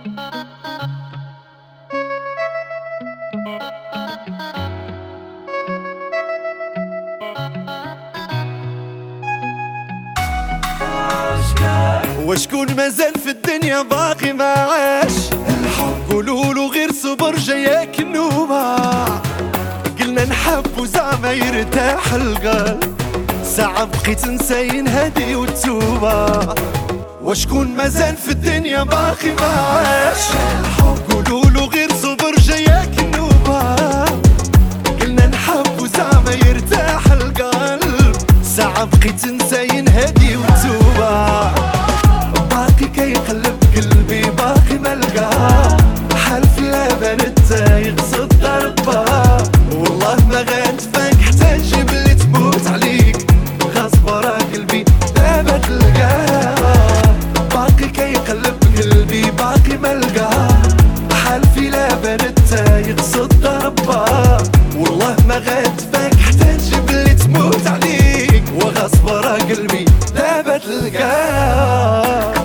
وشكون مازال في الدنيا باقي ما عاش الحب؟ قولولو غير صبر جاياك النوبة. قلنا نحب وزعما يرتاح القلب، ساعة بقيت نساين هادي والتوبة. وشكون مازال في الدنيا باقي ما عاش الحب؟ قولولو غير صبر جاياك النوبة. قلنا نحب وزعما يرتاح القلب، ساعة بقيت نساين هادي والتوبة. باقي كيقلب قلبي باقي ملقاه، حلف لا بنتا يقصد ضربه. والله ما غنتفاك حتى نجيب اللي تموت عليك، غصب راه قلبي دابا تلقاه. باقي كيقلب قلبي باقي ملقاه، حلفي لا بنتا يقصد ضربه. والله ما غنتفاك حتى نجيب اللي تموت عليك، وغصب راه قلبي دابا تلقاه.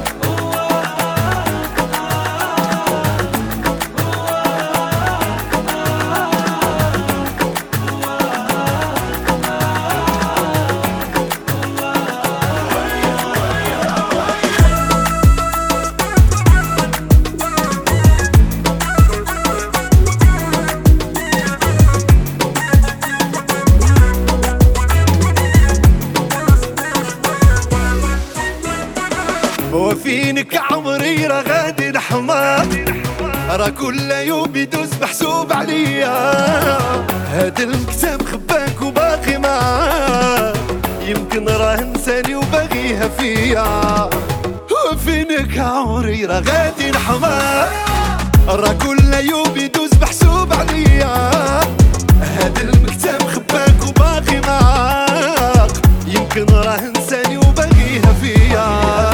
وفينك عمري راه غادي نحمر، راه كل يوم يدوز محسوب عليا. هاد المكتب خباك وباقي معاه، يمكن راه نساني وباغيها فيا. وفينك عمري راه غادي نحمر، راه كل يوم يدوز محسوب عليا. هاد المكتب خباك وباقي معاك، يمكن راه نساني وباغيها فيا.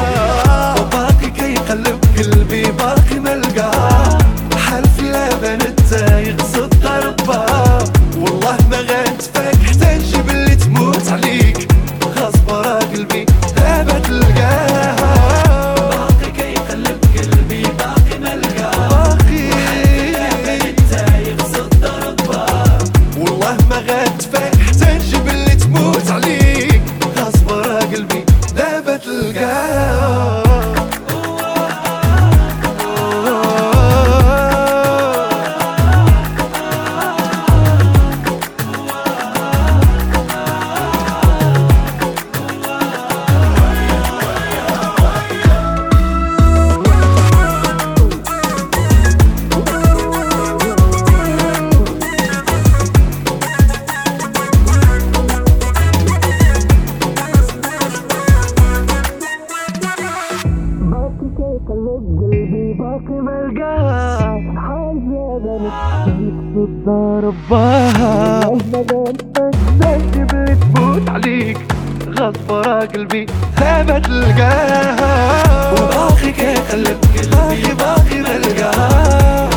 قلبي باقي ملقاه، حلف لا بنتا يقصد ضربه. والله ما غنتفاك حتى نجيب اللي تموت عليك، غصب راه قلبي دابا تلقاه. باقي كيقلب قلبي باقي ملقاه، باقي لا بنتا يقصد ضربه. والله ما غنتفاك حتى نجيب اللي تموت عليك، غصب راه قلبي دابا تلقاه. قلب قلبي باقي ملقاه، حال زادني يقصد ضربها. والله ما نجيب اللي تموت عليك، غصب راه قلبي دابا تلقاه. وباقي كيقلب قلبي باقي ملقاه،